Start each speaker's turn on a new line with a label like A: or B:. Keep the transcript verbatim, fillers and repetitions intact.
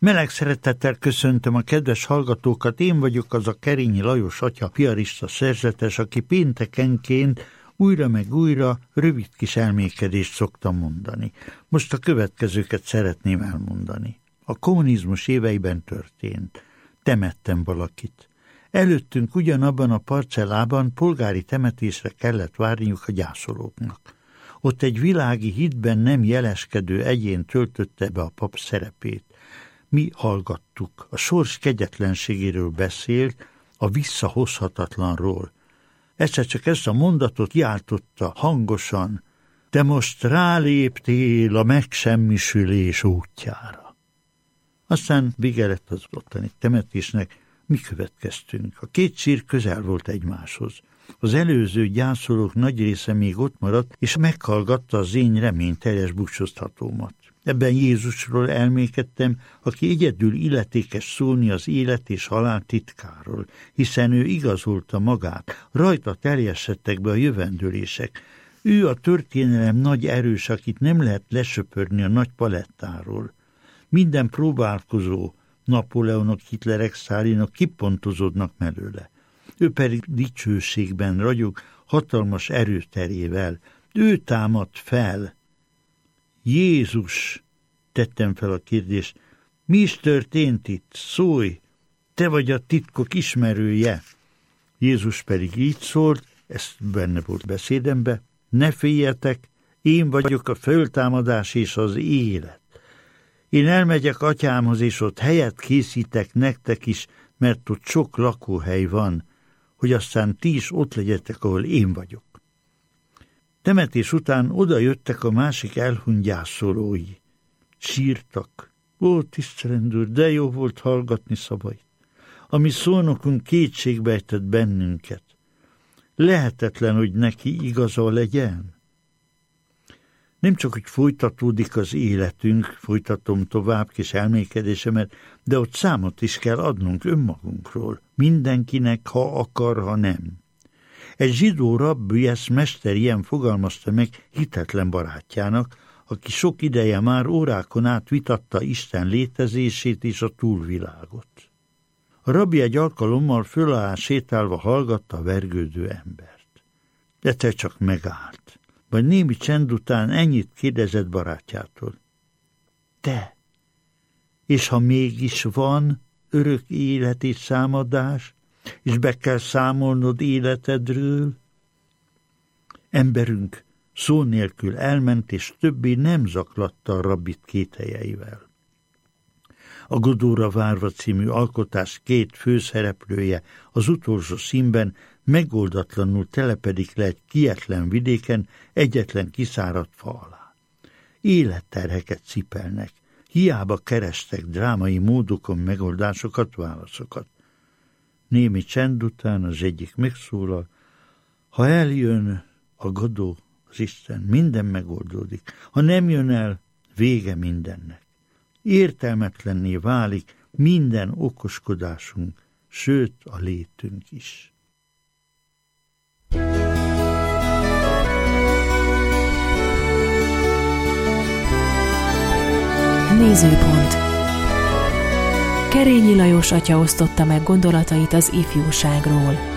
A: Meleg szeretettel köszöntöm a kedves hallgatókat, én vagyok az a Kerényi Lajos atya piarista szerzetes, aki péntekenként újra meg újra rövid kis elmékedést szoktam mondani. Most a következőket szeretném elmondani. A kommunizmus éveiben történt. Temettem valakit. Előttünk ugyanabban a parcellában polgári temetésre kellett várniuk a gyászolóknak. Ott egy világi hitben nem jeleskedő egyén töltötte be a pap szerepét. Mi hallgattuk, a sors kegyetlenségéről beszélt, a visszahozhatatlanról. Egyszer csak ezt a mondatot kiáltotta hangosan: te most ráléptél a megsemmisülés útjára. Aztán vége lett az ottani temetésnek, mi következtünk. A két sír közel volt egymáshoz. Az előző gyászolók nagy része még ott maradt, és meghallgatta az én reményteljes búcsúztatómat. Ebben Jézusról elmékedtem, aki egyedül illetékes szólni az élet és halál titkáról, hiszen ő igazolta magát, rajta terjesztettek be a jövendőlések. Ő a történelem nagy erős, akit nem lehet lesöpörni a nagy palettáról. Minden próbálkozó, Napóleonok, Hitlerek, Sztálinok kipontozódnak mellőle. Ő pedig dicsőségben ragyog, hatalmas erőterével. Ő támad fel. Jézus, tettem fel a kérdést, mi is történt itt? Szólj, te vagy a titkok ismerője. Jézus pedig így szólt, ez benne volt beszédembe: ne féljetek, én vagyok a föltámadás és az élet. Én elmegyek atyámhoz, és ott helyet készítek nektek is, mert ott sok lakóhely van, hogy aztán ti is ott legyetek, ahol én vagyok. Temetés után oda jöttek a másik elhunyt gyászolói. Sírtak. Ó, tisztelendő, de jó volt hallgatni szavait. Ami szónokunk kétségbe ejtett bennünket. Lehetetlen, hogy neki igaza legyen. Nem csak, hogy folytatódik az életünk, folytatom tovább kis elmékedésemet, de ott számot is kell adnunk önmagunkról. Mindenkinek, ha akar, ha nem. Egy zsidó rabbi, ezt mester ilyen fogalmazta meg hitetlen barátjának, aki sok ideje már órákon át vitatta Isten létezését és a túlvilágot. A rabbi egy alkalommal föláll sétálva hallgatta a vergődő embert. Egyszer csak megállt, vagy némi csend után ennyit kérdezett barátjától: te, és ha mégis van örök élet és számadás, és be kell számolnod életedről? Emberünk szó nélkül elment, és többé nem zaklatta a rabbit kételjeivel. A Godóra várva című alkotás két főszereplője az utolsó színben megoldatlanul telepedik le egy kietlen vidéken, egyetlen kiszáradt fa alá. Életterheket cipelnek, hiába kerestek drámai módokon megoldásokat, válaszokat. Némi csend után az egyik megszólal: ha eljön a Godó, az Isten, minden megoldódik. Ha nem jön el, vége mindennek. Értelmetlenné válik minden okoskodásunk, sőt a létünk is.
B: Nézőpont. Kerényi Lajos atya osztotta meg gondolatait az ifjúságról.